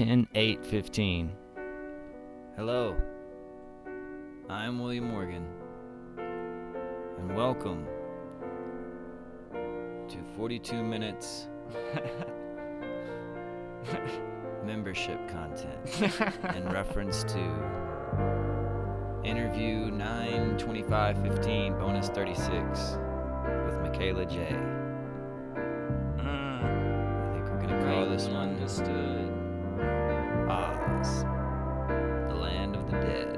10/8/15. Hello, I'm William Morgan, and welcome to 42 minutes membership content in reference to interview 9/25/15 bonus 36 with Michaela J. I think we're gonna call this one Understood. Oz, the land of the dead.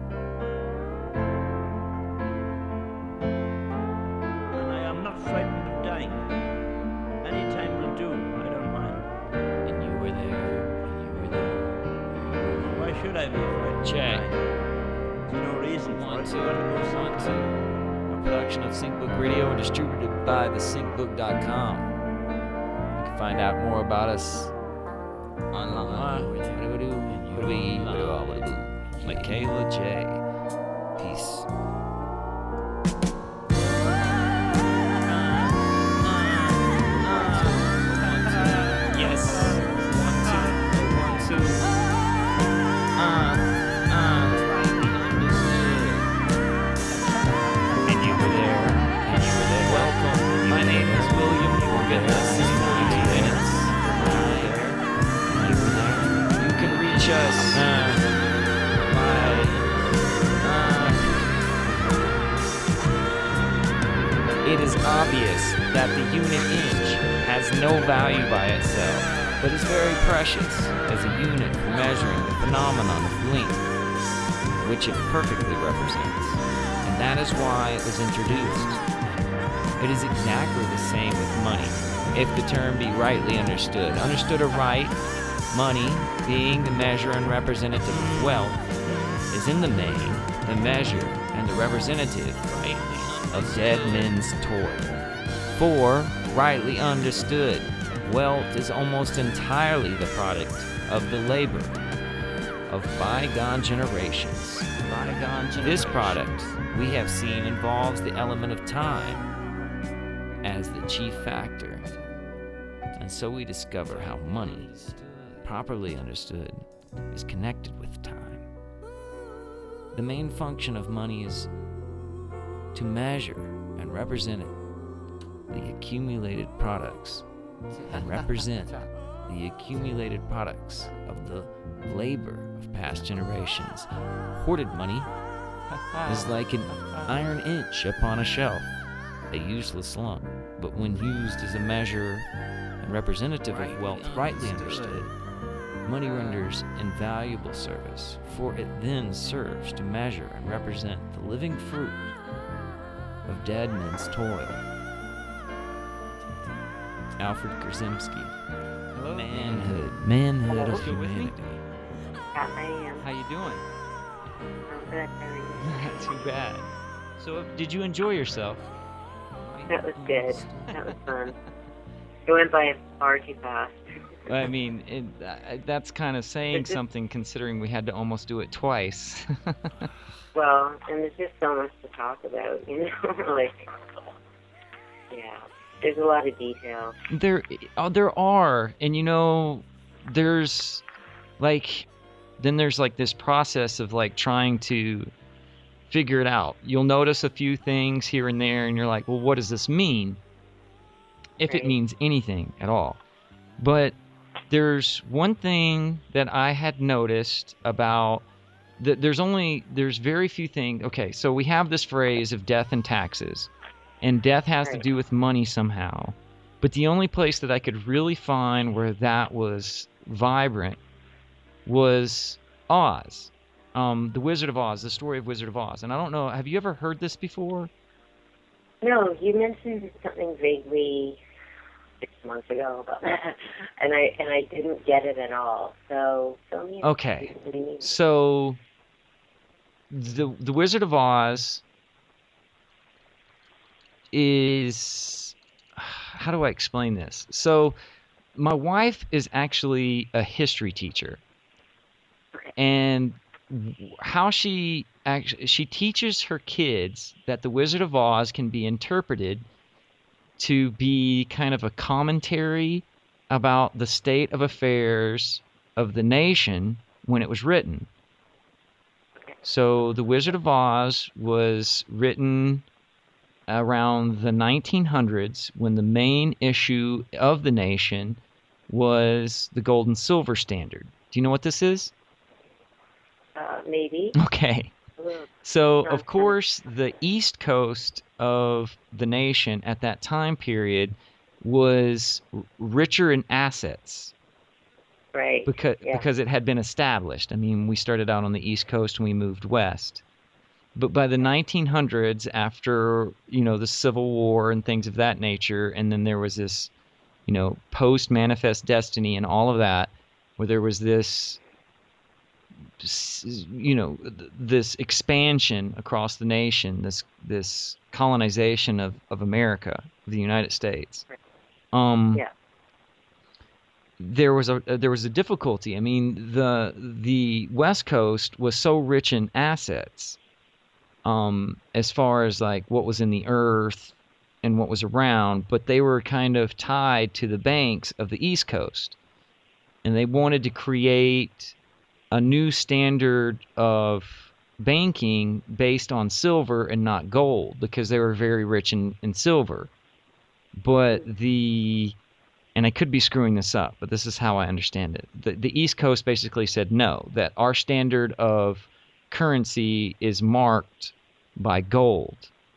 And I am not frightened of dying. Any time will do, I don't mind. And you were there, and you were there. Why should I be frightened Jay. of dying? There's no reason for Want it. to, You've got to go want somewhere. to. A production of SyncBook Radio and distributed by thesyncbook.com. You can find out more about us online. Michaela J. Peace. Yes. 1, 2, 1, 2. And you were there. And you were there. Welcome. My name is William Morgan. This is 42 minutes. You were there. You can reach us. It is obvious that the unit inch has no value by itself, but is very precious as a unit for measuring the phenomenon of length, which it perfectly represents, and that is why it was introduced. It is exactly the same with money, if the term be rightly understood. Understood aright, money, being the measure and representative of wealth, is in the main the measure and the representative, rightly, of dead men's toil. For, rightly understood, wealth is almost entirely the product of the labor of bygone generations. This product, we have seen, involves the element of time as the chief factor. And so we discover how money, properly understood, is connected with time. The main function of money is to measure and represent the accumulated products of the labor of past generations. Hoarded money is like an iron inch upon a shelf, a useless lump, but when used as a measure and representative of wealth rightly understood, money renders invaluable service, for it then serves to measure and represent the living fruit of dead men's toil. Alfred Krzyzewski. Hello. Manhood of You with me? humanity. Yeah, I am. How you doing? I'm good. How are you? Not too bad. So, did you enjoy yourself? That was good. That was fun. It went by far too fast. I mean, that's kind of saying It's just- something considering we had to almost do it twice. Well, and there's just so much to talk about, you know? Like, yeah. There's a lot of details. There are, and you know, there's like this process of like trying to figure it out. You'll notice a few things here and there, and you're like, well, what does this mean? If it Right. means anything at all. But there's one thing that I had noticed about there's very few things. Okay, so we have this phrase of death and taxes, and death has to Right. do with money somehow. But the only place that I could really find where that was vibrant was Oz, the Wizard of Oz, the story of Wizard of Oz. And I don't know, have you ever heard this before? No, you mentioned something vaguely 6 months ago about that, and I didn't get it at all. So tell me. Okay. What do you mean? So the Wizard of Oz is, how do I explain this? So my wife is actually a history teacher, and how she teaches her kids that the Wizard of Oz can be interpreted to be kind of a commentary about the state of affairs of the nation when it was written. So The Wizard of Oz was written around the 1900s when the main issue of the nation was the gold and silver standard. Do you know what this is? Maybe. Okay. So, of course, the East Coast of the nation at that time period was richer in assets. Right. Because it had been established. I mean, we started out on the East Coast and we moved west. But by the 1900s, after, the Civil War and things of that nature, and then there was this, post-Manifest Destiny and all of that, where there was this, this expansion across the nation, this colonization of America, of the United States. There was a difficulty. I mean, the West Coast was so rich in assets, as far as like what was in the earth and what was around, but they were kind of tied to the banks of the East Coast, and they wanted to create a new standard of banking based on silver and not gold because they were very rich in silver. But and I could be screwing this up, but this is how I understand it. The East Coast basically said no, that our standard of currency is marked by gold.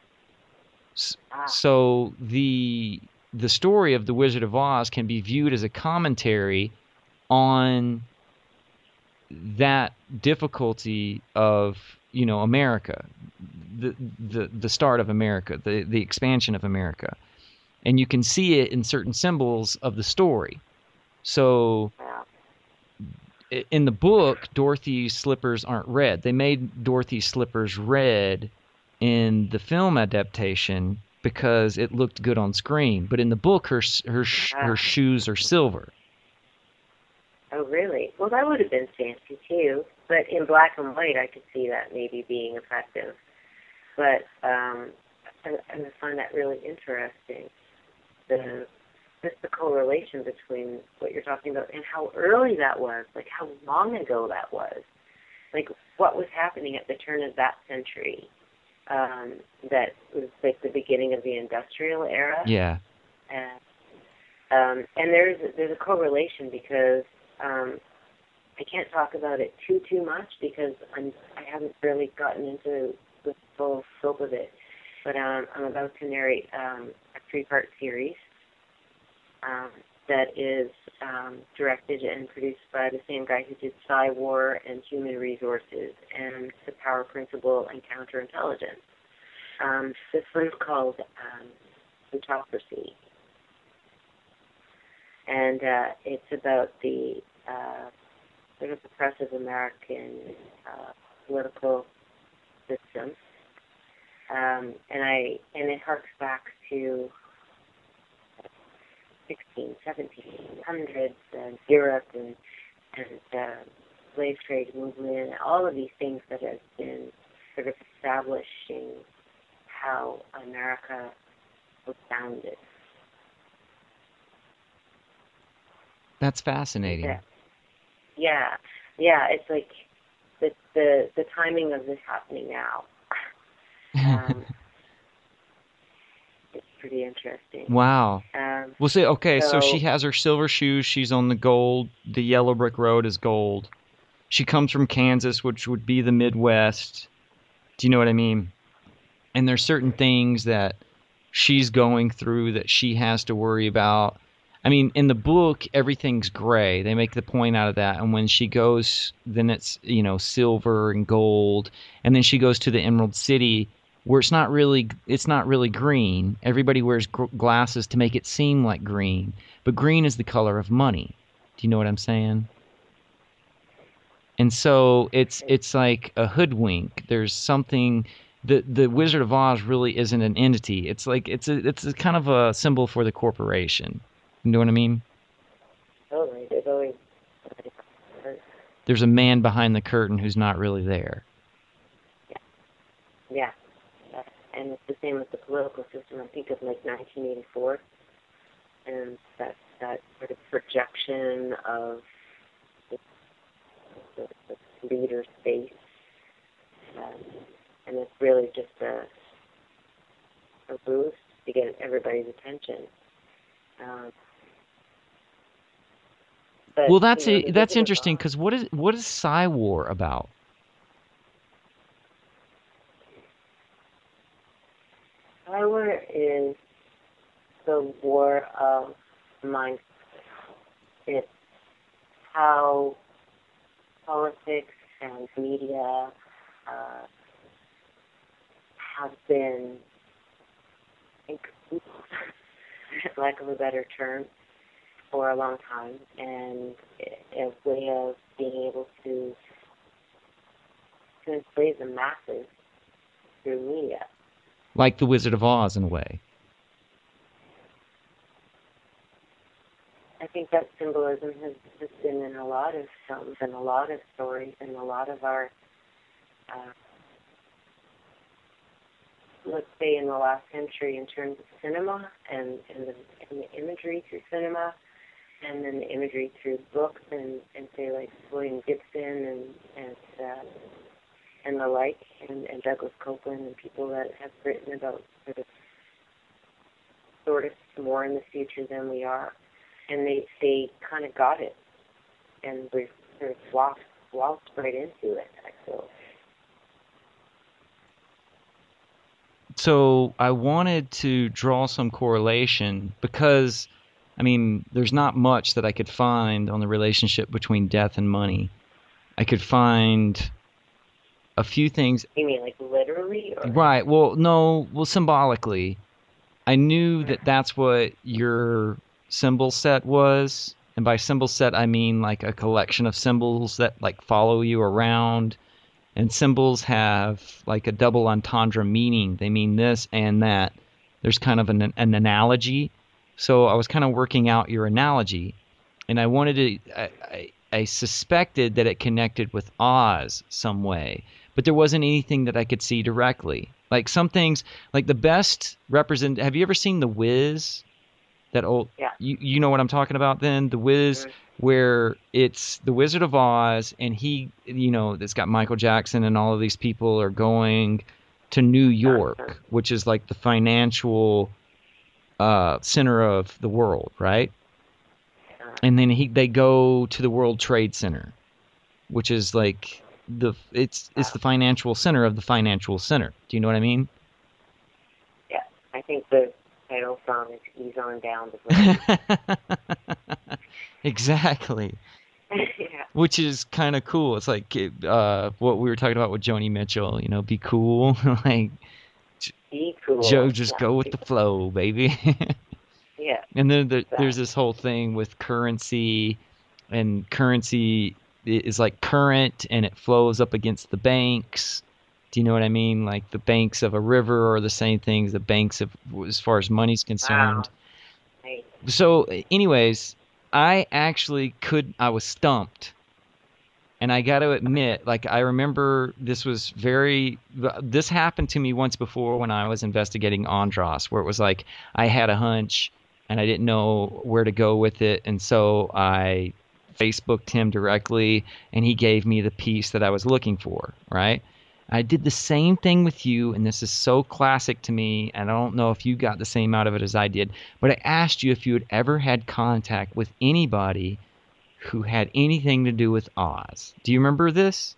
So the story of The Wizard of Oz can be viewed as a commentary on that difficulty of America, the start of America, the expansion of America. And you can see it in certain symbols of the story. So in the book, Dorothy's slippers aren't red. They made Dorothy's slippers red in the film adaptation because it looked good on screen. But in the book, her shoes are silver. Oh, really? Well, that would have been fancy, too. But in black and white, I could see that maybe being effective. But I find that really interesting. Just the correlation between what you're talking about and how early that was, like how long ago that was, like what was happening at the turn of that century, that was like the beginning of the industrial era. Yeah. And there's a correlation because I can't talk about it too much because I haven't really gotten into the full scope of it, but I'm about to narrate a 3-part series that is directed and produced by the same guy who did Psy-War and Human Resources and The Power Principle and Counterintelligence. This one's called Plutocracy. And it's about the sort of oppressive American political system. And it harks back to 1700s and Europe and slave trade movement, all of these things that have been sort of establishing how America was founded. That's fascinating. Yeah. It's like the timing of this happening now. It's pretty interesting. Wow. We'll say, okay, so she has her silver shoes. She's on the yellow brick road is gold. She comes from Kansas, which would be the Midwest. Do you know what I mean? And there's certain things that she's going through that she has to worry about. I mean, in the book, everything's gray. They make the point out of that. And when she goes, then it's, silver and gold. And then she goes to the Emerald City, where it's not really green. Everybody wears glasses to make it seem like green. But green is the color of money. Do you know what I'm saying? And so it's like a hoodwink. There's something... The Wizard of Oz really isn't an entity. It's like it's a kind of a symbol for the corporation. You know what I mean? Totally. There's always... There's a man behind the curtain who's not really there. Yeah. And it's the same with the political system. I think of like 1984, and that sort of projection of leader space. And it's really just a boost to get everybody's attention. But, Well, that's you know, the that's Wizard of interesting Oz- because what is Psy-War about? Power is the war of mind. It's how politics and media have been, lack of a better term, for a long time, and a way of being able to enslave the masses through media. Like the Wizard of Oz in a way. I think that symbolism has been in a lot of films and a lot of stories and a lot of our, let's say in the last century in terms of cinema and the imagery through cinema, and then the imagery through books and say like William Gibson and the like, and Douglas Copeland and people that have written about sort of more in the future than we are. And they kind of got it, and we've sort of walked right into it, I feel. So I wanted to draw some correlation because, I mean, there's not much that I could find on the relationship between death and money. I could find a few things. You mean like literally? Or? Right. Well, no. Well, symbolically, I knew that that's what your symbol set was, and by symbol set I mean like a collection of symbols that like follow you around, and symbols have like a double entendre meaning. They mean this and that. There's kind of an analogy. So I was kind of working out your analogy, and I wanted to I suspected that it connected with Oz some way, but there wasn't anything that I could see directly. Like some things, like the best represent. Have you ever seen The Wiz? That old, yeah. You know what I'm talking about then? The Wiz, where it's the Wizard of Oz, and he, you know, it's got Michael Jackson and all of these people are going to New York, which is like the financial center of the world, right? And then they go to the World Trade Center, which is like it's the financial center of the financial center. Do you know what I mean? Yeah, I think the title song is "Ease On Down the Road." Exactly. Yeah. Which is kind of cool. It's like what we were talking about with Joni Mitchell. You know, be cool. Like, be cool. Joe, just go with the flow, baby. Yeah. And then there's this whole thing with currency, and currency is like current, and it flows up against the banks. Do you know what I mean? Like the banks of a river are the same thing as the banks of, as far as money's concerned. Wow. Right. So, anyways, I was stumped. And I got to admit, like, I remember this happened to me once before when I was investigating Andros, where it was like I had a hunch and I didn't know where to go with it. And so I Facebooked him directly, and he gave me the piece that I was looking for, right? I did the same thing with you, and this is so classic to me, and I don't know if you got the same out of it as I did, but I asked you if you had ever had contact with anybody who had anything to do with Oz. Do you remember this?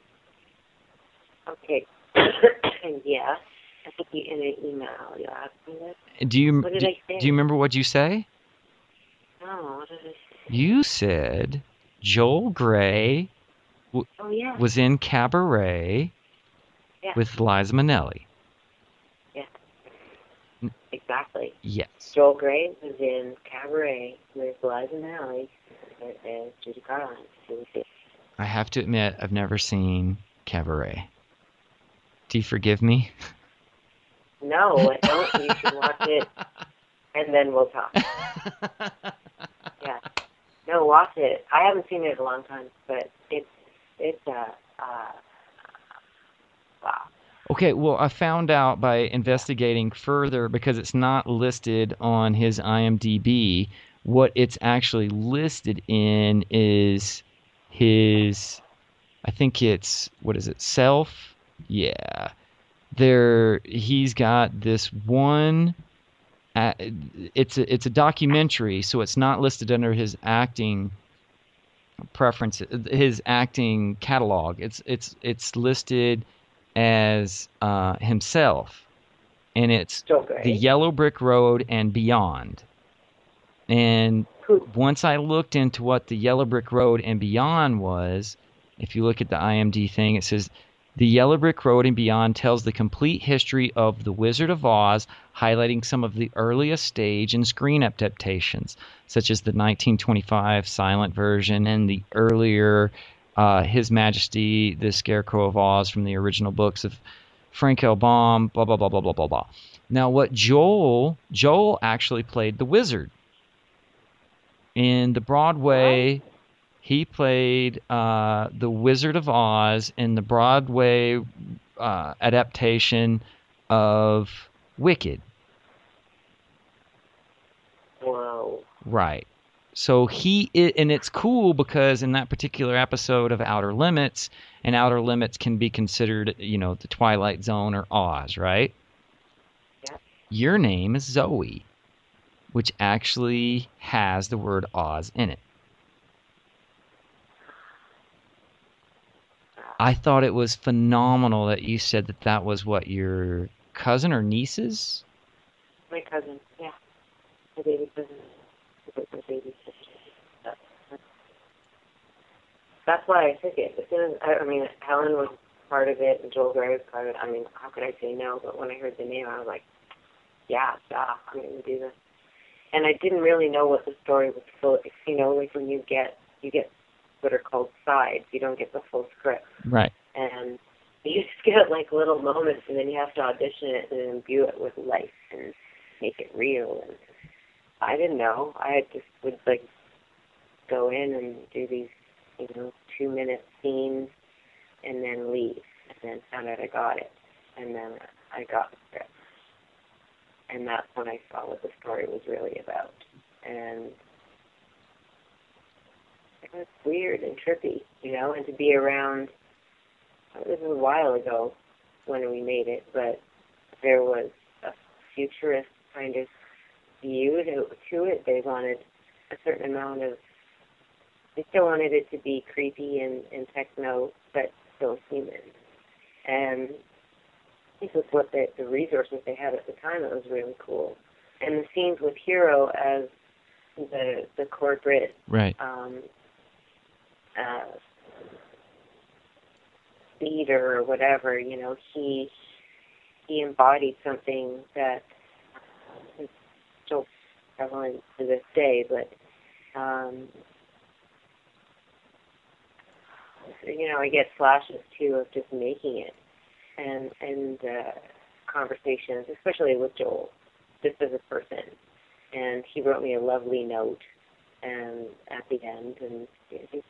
Okay. Yeah. I think in an email you asked me this. What did I say? Do you remember what you say? No, what did I say? You said Joel Grey was in Cabaret with Liza Minnelli. Yeah. Exactly. Yes. Joel Grey was in Cabaret with Liza Minnelli and Judy Garland. I have to admit, I've never seen Cabaret. Do you forgive me? No, I don't. You should watch it, and then we'll talk. Yeah. No, watch it. I haven't seen it in a long time, but it's wow. Okay, well, I found out by investigating further, because it's not listed on his IMDb. What it's actually listed in is his I think it's, what is it, Self? Yeah. He's got this one. It's a documentary, so it's not listed under his acting preference, his acting catalog. It's listed as himself, and it's Okay. The Yellow Brick Road and Beyond. And once I looked into what The Yellow Brick Road and Beyond was, if you look at the IMDb thing, it says The Yellow Brick Road and Beyond tells the complete history of The Wizard of Oz, highlighting some of the earliest stage and screen adaptations, such as the 1925 silent version and the earlier His Majesty, the Scarecrow of Oz from the original books of Frank L. Baum, blah, blah, blah, blah, blah, blah, blah. Now, what Joel actually played the wizard. In the Broadway, he played the Wizard of Oz in the Broadway adaptation of Wicked. Whoa. Right. So and it's cool because in that particular episode of Outer Limits, and Outer Limits can be considered, the Twilight Zone or Oz, right? Yeah. Your name is Zoe, which actually has the word Oz in it. I thought it was phenomenal that you said that was what, your cousin or nieces? My cousin, yeah. My baby cousin. My baby sister. That's why I took it. As soon as, Helen was part of it and Joel Grey was part of it. I mean, how could I say no? But when I heard the name, I was like, yeah, I'm going to do this. And I didn't really know what the story was full. Like when you get what are called sides. You don't get the full script. Right. And you just get like little moments, and then you have to audition it and imbue it with life and make it real. And I didn't know. I just would like go in and do these, 2-minute scenes, and then leave, and then found out I got it, and then I got the script. And that's when I saw what the story was really about. And it was weird and trippy, and to be around, this was a while ago when we made it, but there was a futurist kind of view to it. They wanted a certain amount of, they still wanted it to be creepy and techno, but still human. And this was what the resources they had at the time. It was really cool. And the scenes with Hero as the corporate right. Leader or whatever, he embodied something that is still prevalent to this day, but I get flashes too of just making it and conversations, especially with Joel, just as a person. And he wrote me a lovely note and at the end, and it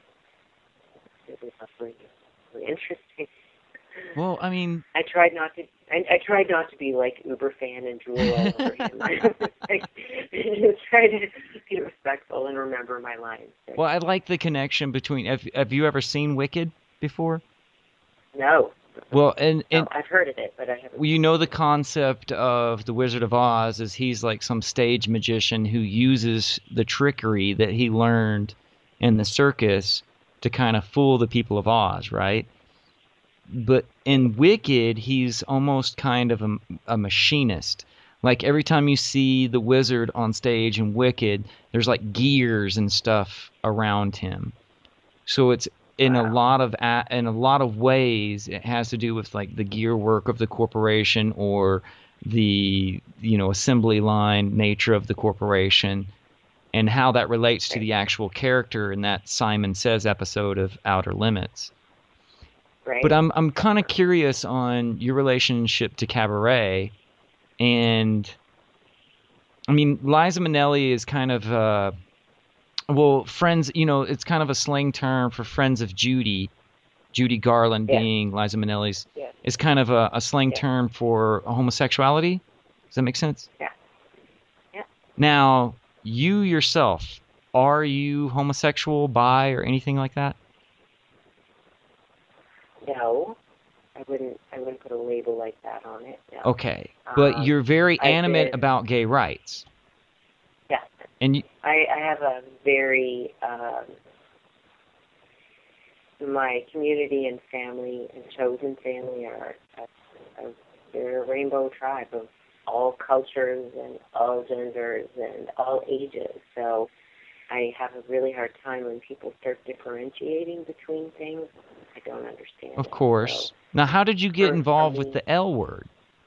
was really interesting. Well, I mean, I tried not to be like uber fan and drool all over him. I just tried to be respectful and remember my lines. Well, I like the connection between. Have you ever seen Wicked before? No. Well, and I've heard of it, but I haven't. Well, the concept of the Wizard of Oz is he's like some stage magician who uses the trickery that he learned in the circus to kind of fool the people of Oz, right? But in Wicked, he's almost kind of a machinist. Like every time you see the wizard on stage in Wicked, there's like gears and stuff around him. So it's in a lot of ways, it has to do with like the gear work of the corporation or the assembly line nature of the corporation, and how that relates to the actual character in that Simon Says episode of Outer Limits. Right. But I'm kind of curious on your relationship to Cabaret, and I mean Liza Minnelli is kind of friends. It's kind of a slang term for friends of Judy. Judy Garland being Liza Minnelli's is kind of a slang term for homosexuality. Does that make sense? Yeah. Yeah. Now, you yourself, are you homosexual, bi, or anything like that? No, I wouldn't put a label like that on it. No. Okay, but you're very I animate did- about gay rights. Yeah. And you, I have a very my community and family and chosen family are they're a rainbow tribe of all cultures and all genders and all ages. So I have a really hard time when people start differentiating between things. I don't understand. of it. course. So, Now, how did you get for involved with me- the L Word?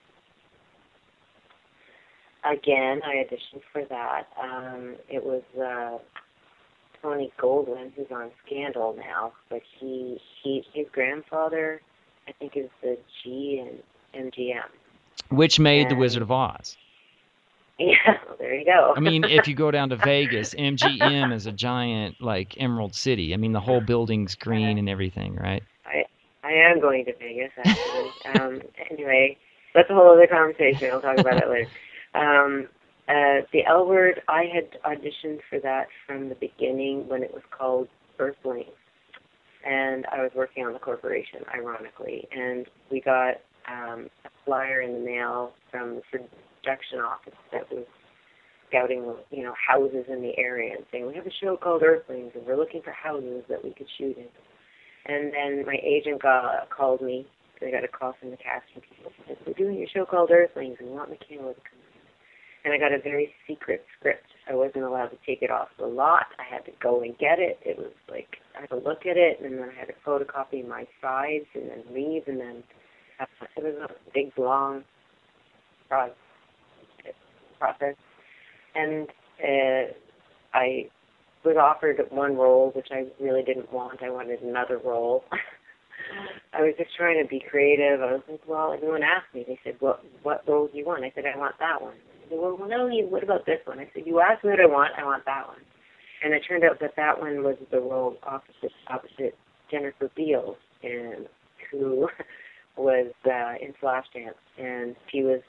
again, I auditioned for that. It was Tony Goldwyn, who's on Scandal now, but his grandfather, I think, is the G and MGM. Which made The And- Wizard of Oz. Yeah, well, there you go. I mean, if you go down to Vegas, MGM is a giant, like, Emerald City. I mean, the whole building's green and everything, right? I am going to Vegas, actually. Anyway, that's a whole other conversation. I'll talk about it later. The L Word, I had auditioned for that from the beginning when it was called Earthlings. And I was working on the corporation, ironically. And we got a flyer in the mail from the production office that was scouting, houses in the area and saying, we have a show called Earthlings and we're looking for houses that we could shoot in. And then my agent called me. I got a call from the casting people. Said, we're doing a show called Earthlings and we want Michaela to come in. And I got a very secret script. I wasn't allowed to take it off the lot. I had to go and get it. It was like, I had to look at it, and then I had to photocopy my sides and then leave, and then it was a big, long process. And I was offered one role, which I really didn't want. I wanted another role. I was just trying to be creative. I was like, well, everyone asked me. They said, what role do you want? I said, I want that one. They said, well, no, what about this one? I said, you asked me what I want that one. And it turned out that one was the role opposite Jennifer Beals, who was in Flashdance. And she was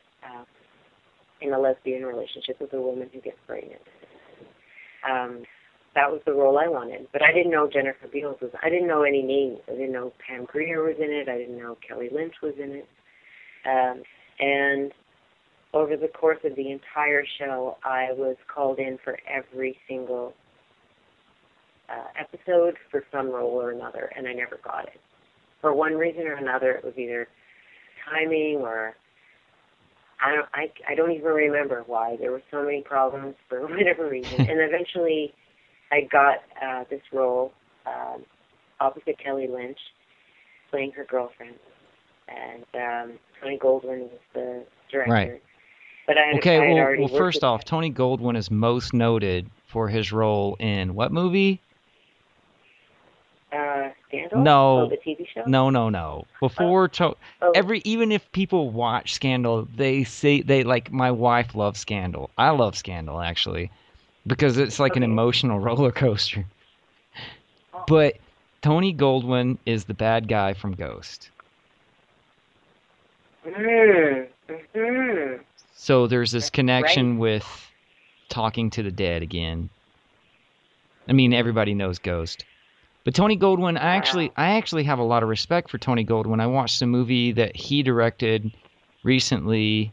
in a lesbian relationship with a woman who gets pregnant. That was the role I wanted. But I didn't know Jennifer Beals was. I didn't know any names. I didn't know Pam Grier was in it. I didn't know Kelly Lynch was in it. And over the course of the entire show, I was called in for every single episode for some role or another, and I never got it. For one reason or another, it was either timing or I don't even remember why. There were so many problems for whatever reason. And eventually I got this role opposite Kelly Lynch, playing her girlfriend. And Tony Goldwyn was the director. Right. But I had already well, worked first with off, Tony Goldwyn is most noted for his role in what movie? Scandal? No. Oh, the TV show? No. Before even if people watch Scandal, they say my wife loves Scandal. I love Scandal actually because it's like an emotional roller coaster. But Tony Goldwyn is the bad guy from Ghost. Mm-hmm. So there's this connection with talking to the dead again. I mean, everybody knows Ghost. But Tony Goldwyn, I actually have a lot of respect for Tony Goldwyn. I watched a movie that he directed recently.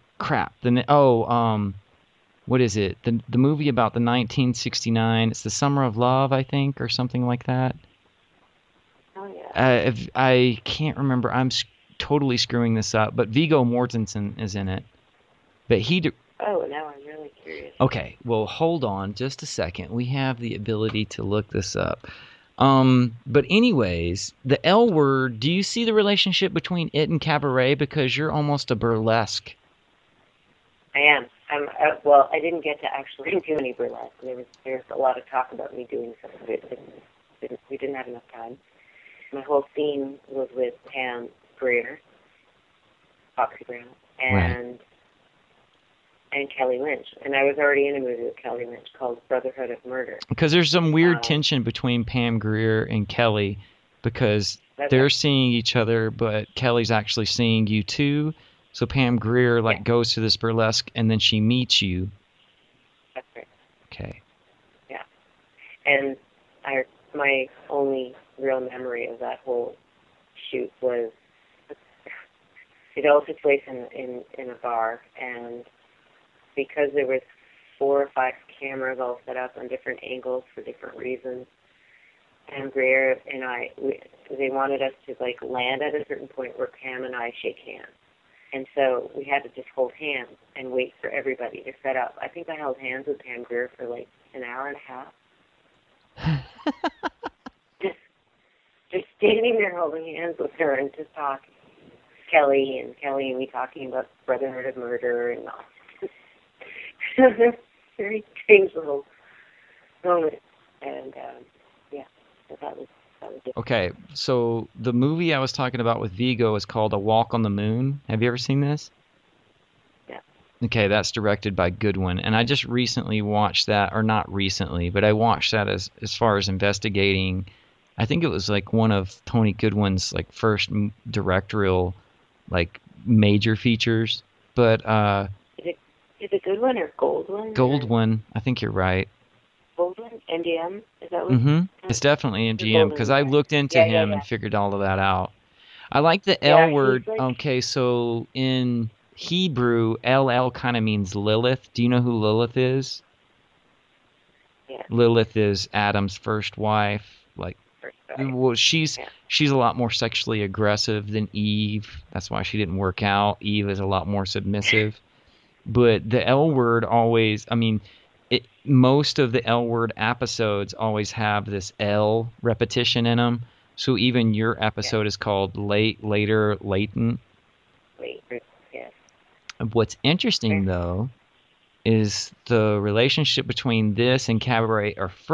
What is it? The movie about the 1969. It's The Summer of Love, I think, or something like that. Oh yeah. I can't remember. I'm totally screwing this up. But Viggo Mortensen is in it. But Oh, now I'm really curious. Okay, well, hold on just a second. We have the ability to look this up. But anyways, the L Word, do you see the relationship between it and Cabaret? Because you're almost a burlesque. I am. Well, I didn't get to actually do any burlesque. There's a lot of talk about me doing some of it. We didn't have enough time. My whole scene was with Pam Grier, Foxy Brown, and Kelly Lynch. And I was already in a movie with Kelly Lynch called Brotherhood of Murder. Because there's some weird tension between Pam Grier and Kelly because they're seeing each other, but Kelly's actually seeing you too. So Pam Grier goes to this burlesque and then she meets you. That's right. Okay. Yeah. And my only real memory of that whole shoot was, it all took place in a bar, and because there was 4 or 5 cameras all set up on different angles for different reasons, Pam Grier and they wanted us to like land at a certain point where Pam and I shake hands. And so we had to just hold hands and wait for everybody to set up. I think I held hands with Pam Grier for like an hour and a half. just standing there holding hands with her and just talking. Kelly and me talking about Brotherhood of Murder and all. Very strange little moment. And yeah, so that was it. Okay, so the movie I was talking about with Vigo is called A Walk on the Moon. Have you ever seen this? Yeah. Okay, that's directed by Goodwin, and I just recently watched that, or not recently, but I watched that as far as investigating. I think it was like one of Tony Goodwin's like first directorial like major features. But is it Goodwin or Goldwyn? Goldwyn, I think you're right. Goldwyn? MGM? Is that what? Mm-hmm. It's definitely MGM because I looked into him and figured all of that out. I like the L word. Like, okay, so in Hebrew, LL kind of means Lilith. Do you know who Lilith is? Yeah. Lilith is Adam's first wife. Like, well, she's a lot more sexually aggressive than Eve. That's why she didn't work out. Eve is a lot more submissive. But the L word always, I mean, most of the L word episodes always have this L repetition in them. So even your episode is called Later, Latent. Later, yes. What's interesting, though, is the relationship between this and Cabaret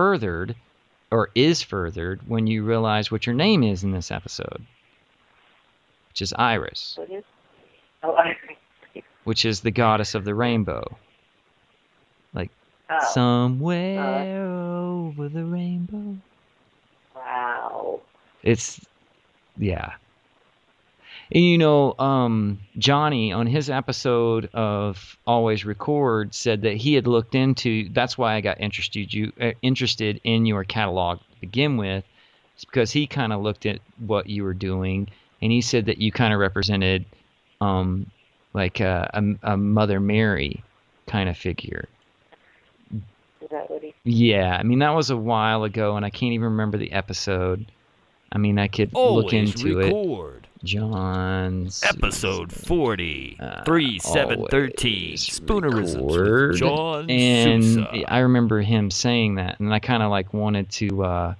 is furthered when you realize what your name is in this episode, which is Iris. What is? Oh, Iris. Which is the goddess of the rainbow. Like, somewhere over the rainbow. Wow. It's, yeah. And you know, Johnny, on his episode of Always Record, said that he had looked into, that's why I got interested in your catalog to begin with. It's because he kind of looked at what you were doing, and he said that you kind of represented like a Mother Mary kind of figure. Is that what he? Yeah, I mean, that was a while ago, and I can't even remember the episode. I mean, I could look into it. John's episode 40, 3713, Spoonerisms with John and Sousa. I remember him saying that, and I kind of like wanted to.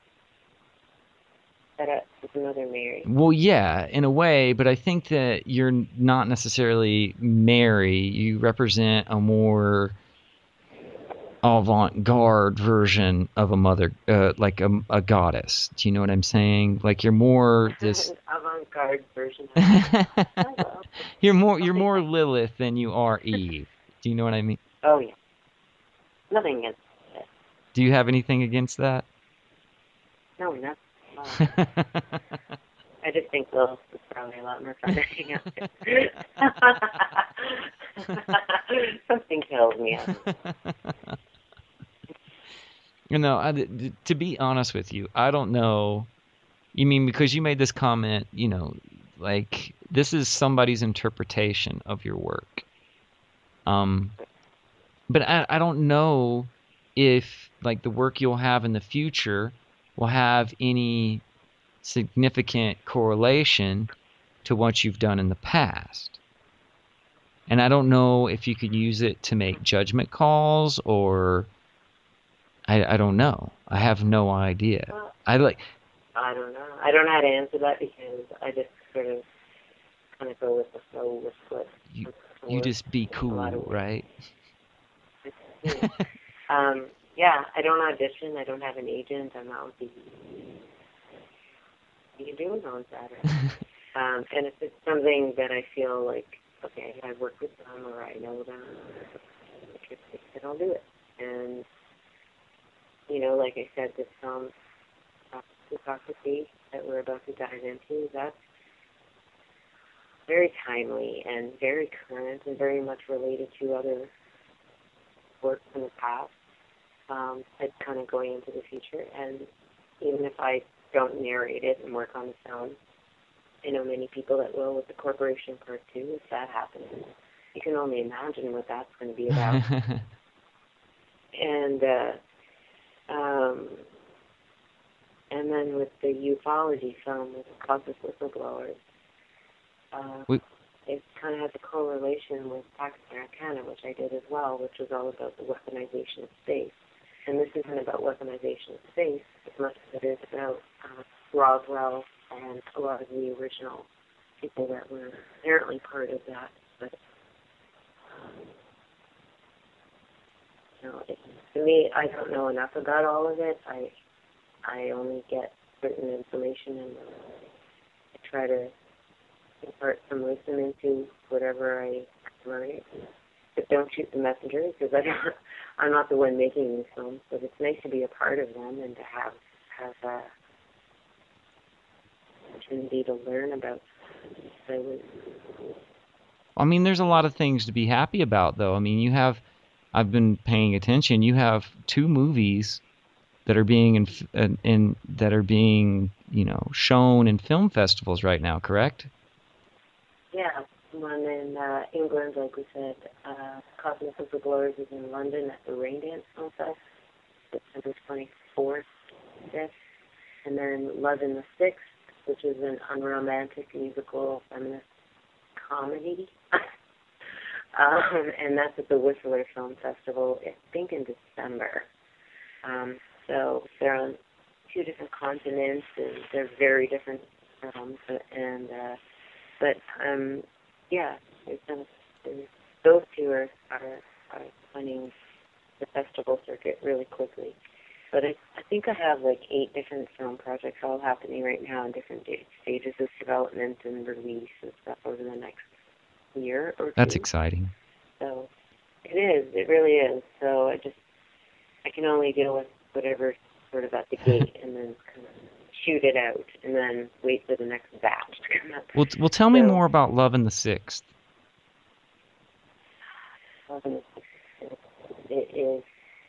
With Mother Mary. Well, yeah, in a way, but I think that you're not necessarily Mary. You represent a more avant-garde version of a mother, like a goddess. Do you know what I'm saying? Like you're more this avant-garde version. You're more Lilith than you are Eve. Do you know what I mean? Oh yeah. Nothing against that. Do you have anything against that? No, nothing. I just think Lilith is probably a lot more fun to hang out with. Something kills me. You know, to be honest with you, I don't know. You mean because you made this comment, you know, like this is somebody's interpretation of your work. But I don't know if like the work you'll have in the future will have any significant correlation to what you've done in the past. And I don't know if you could use it to make judgment calls or I don't know. I have no idea. Well, I don't know. I don't know how to answer that because I just sort of kind of go with the flow with what. You just be cool, right? Yeah, I don't audition. I don't have an agent. I'm not with the. You can do it on Saturday. And if it's something that I feel like, okay, I've worked with them or I know them, then I'll do it. And, you know, like I said, this film, photography that we're about to dive into, that's very timely and very current and very much related to other work in the past. It's kind of going into the future, and even if I don't narrate it and work on the film, I know many people that will with the corporation part too, if that happens. You can only imagine what that's going to be about. And then with the ufology film, with the Cosmic Whistleblowers, it kind of has a correlation with Pax Americana, which I did as well, which was all about the weaponization of space. And this isn't about weaponization of space as much as it is about Roswell and a lot of the original people that were apparently part of that. But to me, I don't know enough about all of it. I only get certain information, and I try to impart some wisdom into whatever I learn. But don't shoot the messenger, because I'm not the one making these films. But it's nice to be a part of them and to have a opportunity to learn about. I mean, there's a lot of things to be happy about, though. I mean, I've been paying attention. You have 2 movies that are being shown in film festivals right now, correct? Yeah, one in England, like we said. Cosmic Whistleblowers is in London at the Raindance Film Fest, September 24th, 5th. And then Love in the Sixth, which is an unromantic musical feminist comedy. And that's at the Whistler Film Festival, I think in December. So they're on 2 different continents, and they're very different films. Yeah, those 2 are running the festival circuit really quickly. But I think I have like 8 different film projects all happening right now in different stages of development and release and stuff over the next year or 2. That's exciting. So it is. It really is. So I can only deal with whatever's sort of at the gate and then kind of shoot it out and then wait for the next batch to come up. Well, tell me more about Love in the Sixth. Love in the Sixth. It is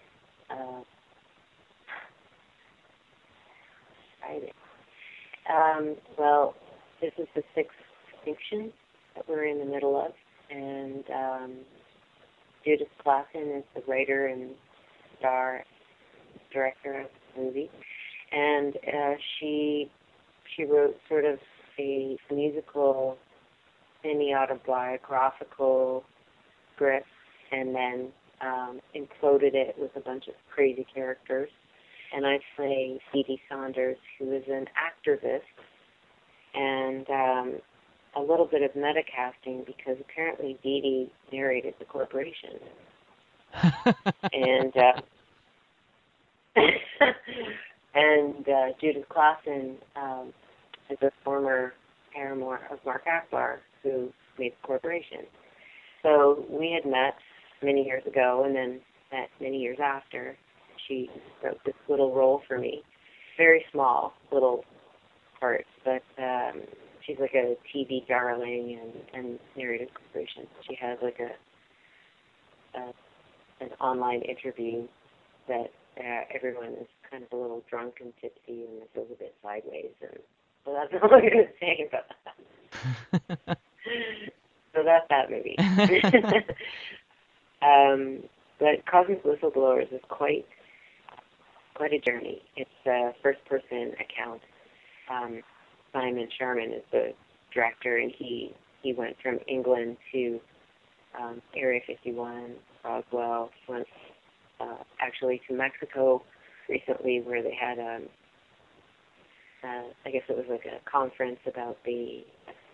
exciting. Well, this is the 6th extinction that we're in the middle of, and Judith Klassen is the writer and star director of the movie, and she wrote sort of a musical, semi-autobiographical script, and then imploded it with a bunch of crazy characters. And I play Dee Dee Saunders, who is an activist, and a little bit of metacasting, because apparently Dee Dee narrated the corporation. And Judith Klassen is a former paramour of Mark Akbar, who made the corporation. So we had met many years ago, and then met many years after. She wrote this little role for me, very small little part, but she's like a TV darling and narrated corporation. She has like an online interview that everyone is kind of a little drunk and tipsy and feels a bit sideways, and so that's all I'm going to say about that. So that's that movie. But Cosmic Whistleblowers is quite a journey. It's a first-person account. Simon Sharman is the director, and he went from England to Area 51, Roswell. He went actually to Mexico recently, where they had I guess it was like a conference about the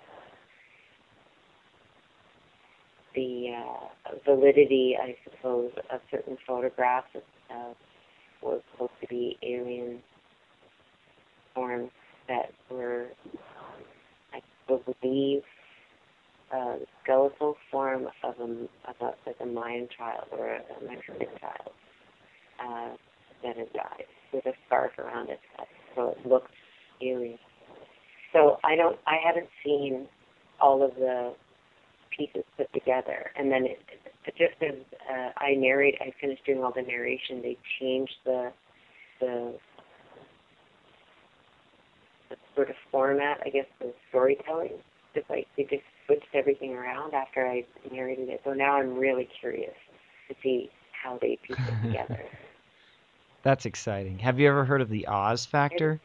validity, I suppose, of certain photographs of what was supposed to be alien forms that were, I believe, skeletal form of a Mayan child or a Mexican child that had died with a scarf around its head, so it looked alien. So I haven't seen all of the pieces put together, and then it just as I finished doing all the narration, they changed the sort of format, I guess, of storytelling. Just like they just switched everything around after I narrated it. So now I'm really curious to see how they piece it together. That's exciting. Have you ever heard of the Oz factor?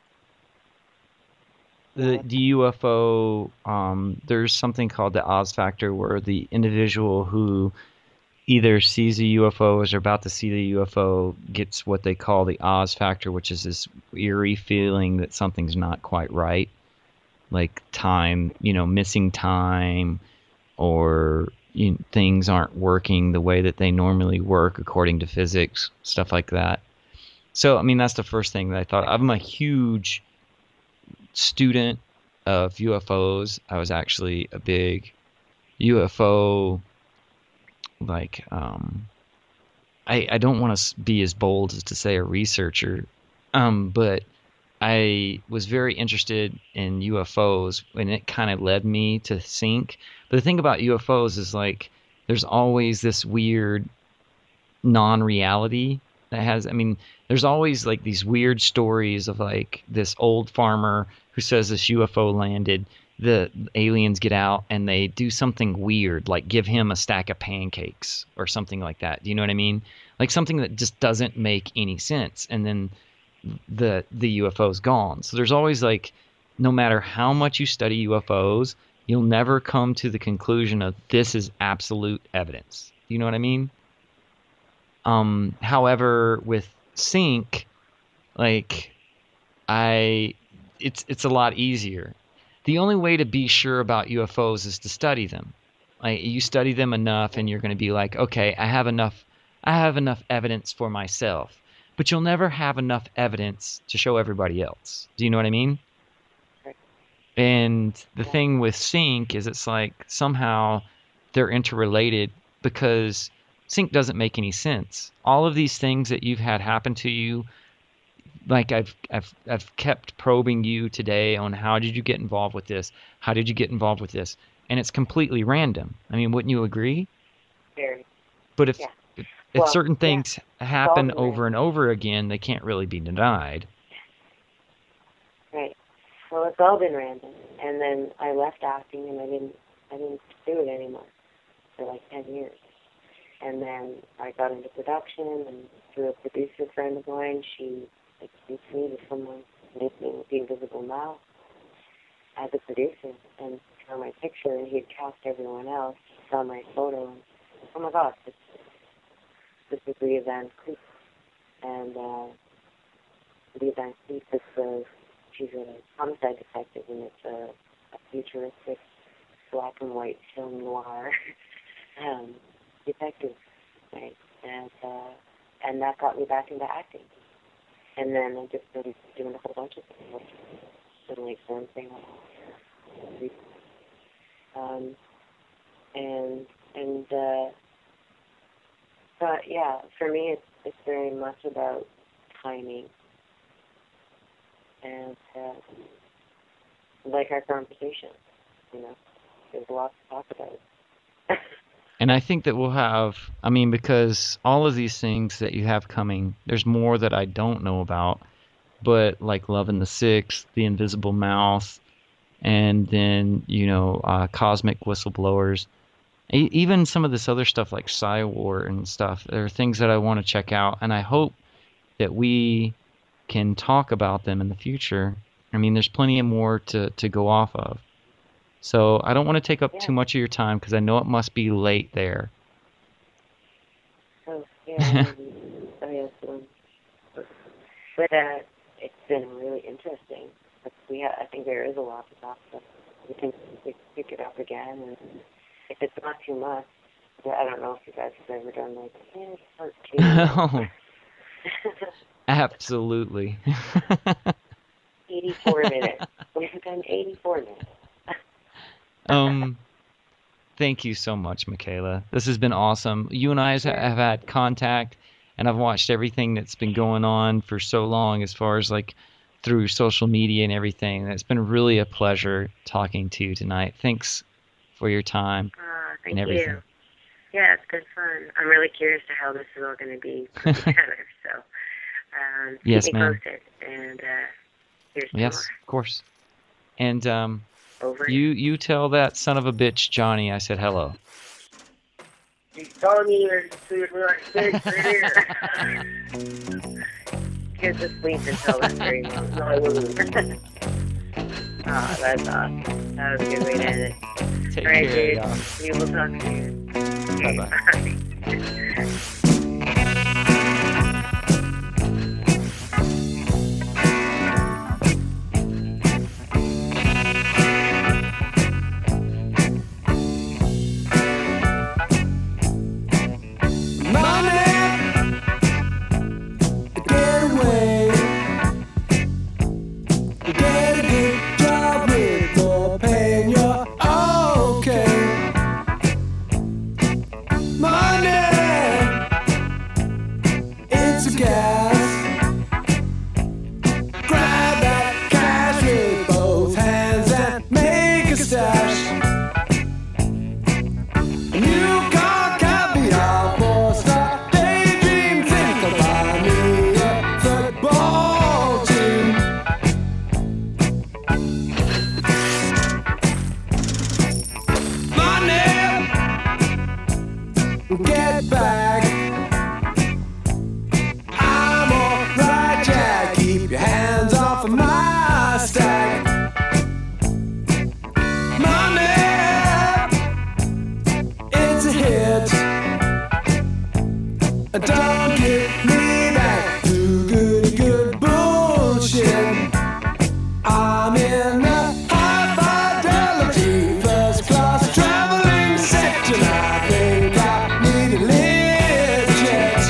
The UFO, there's something called the Oz factor where the individual who either sees a UFO or is about to see the UFO gets what they call the Oz factor, which is this eerie feeling that something's not quite right. Like time, missing time, or things aren't working the way that they normally work according to physics, stuff like that. So, I mean, that's the first thing that I thought. I'm a huge student of UFOs. I was actually a big UFO, like, I don't want to be as bold as to say a researcher, but I was very interested in UFOs, and it kind of led me to Sync. But the thing about UFOs is, like, there's always this weird non-reality that has, I mean, there's always, like, these weird stories of, like, this old farmer who says this UFO landed, the aliens get out, and they do something weird, like give him a stack of pancakes or something like that. Do you know what I mean? Like something that just doesn't make any sense. And then the UFO's gone. So there's always, like, no matter how much you study UFOs, you'll never come to the conclusion of this is absolute evidence. You know what I mean? However, with Sync, like, it's a lot easier. The only way to be sure about UFOs is to study them. Like, you study them enough, and you're going to be like, okay, I have enough evidence for myself. But you'll never have enough evidence to show everybody else. Do you know what I mean? And the thing with Sync is it's like somehow they're interrelated because Sync doesn't make any sense. All of these things that you've had happen to you, like I've kept probing you today on how did you get involved with this? How did you get involved with this? And it's completely random. I mean, wouldn't you agree? Very. But if Well, certain things happen over and over again, they can't really be denied. Right. Well, it's all been random. And then I left acting, and I didn't do it anymore for like 10 years. And then I got into production, and through a producer friend of mine, she introduced me to someone making The Invisible Mouth as a producer, and saw my picture, and he had cast everyone else, saw my photo, and oh my gosh, this is Leah Van Cleef. And Leah Van Cleef she's a homicide detective, and it's a futuristic black and white film noir detective, right? And that got me back into acting. And then I've just been doing a whole bunch of things, been like dancing, but yeah, for me it's very much about timing, and like our conversation, there's a lot to talk about. And I think that we'll have, I mean, because all of these things that you have coming, there's more that I don't know about, but like Love in the Sixth, The Invisible Mouth, and then, Cosmic Whistleblowers, even some of this other stuff like Psywar and stuff. There are things that I want to check out, and I hope that we can talk about them in the future. I mean, there's plenty more to go off of. So I don't want to take up too much of your time because I know it must be late there. Oh, yeah. But it's been really interesting. I think there is a lot to talk about. We can pick it up again, and if it's not too much, I don't know if you guys have ever done like part two. Oh, absolutely. 84 minutes. We've done 84 minutes. Thank you so much, Michaela. This has been awesome. You and I have had contact, and I've watched everything that's been going on for so long as far as like through social media and everything. It's been really a pleasure talking to you tonight. Thanks for your time Thank and everything. you. Yeah, it's been fun. I'm really curious to how this is all going to be put together. So yes, keep me ma'am. posted. And Here's Yes, more. of course. And Over. you tell that son of a bitch Johnny I said hello. He's telling me you're right here. Kids asleep until this very moment. No, I wouldn't. Oh, that's awesome. That was a good way to end it. Take All right, care, dude. y'all. We will talk to you. Bye-bye. Get back. I'm alright, Jack. Keep your hands off of my stack. Money, it's a hit. Don't get me back to good bullshit. I'm in a high fidelity first class traveling section. I think I need a lift jet.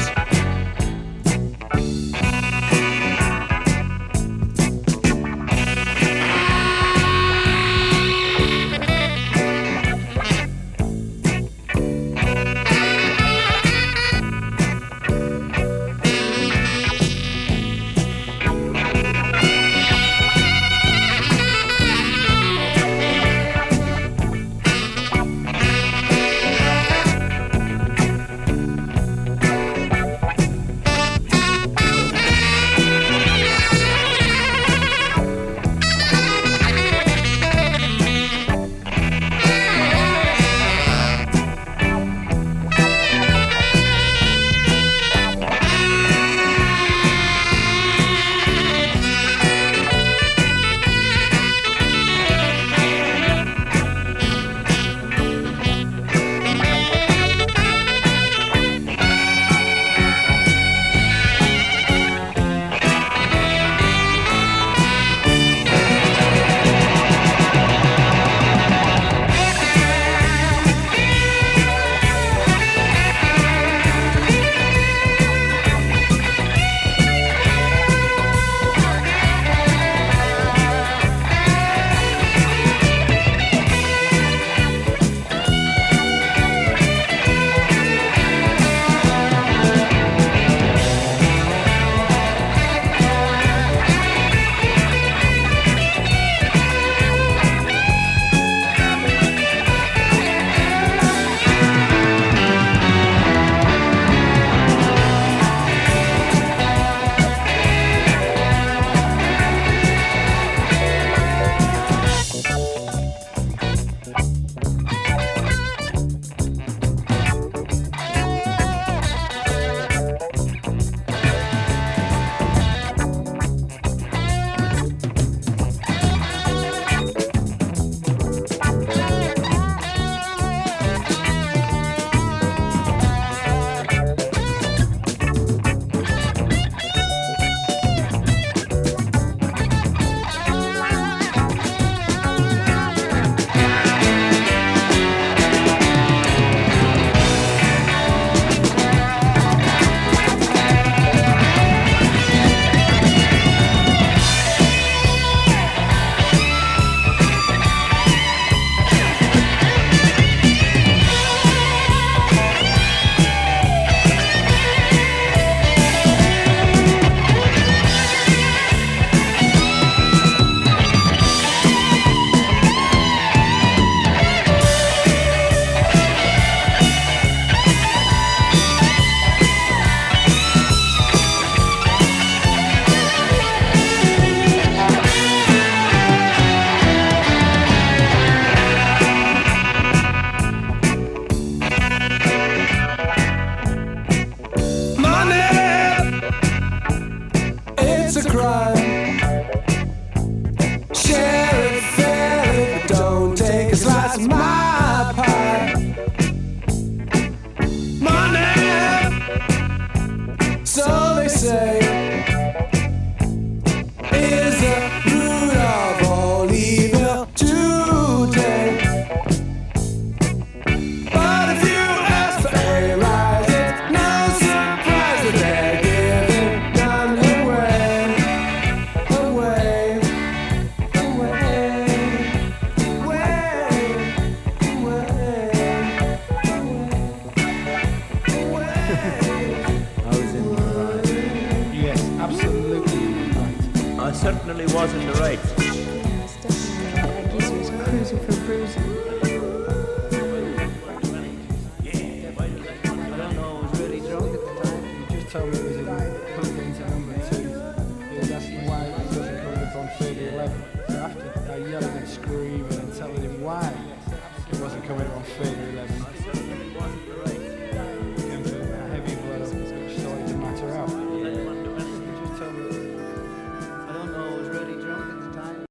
told me it was in put it into number 2. He was asking why it wasn't coming up on 3011. So after yelling and screaming and telling him why it wasn't coming up on 3011,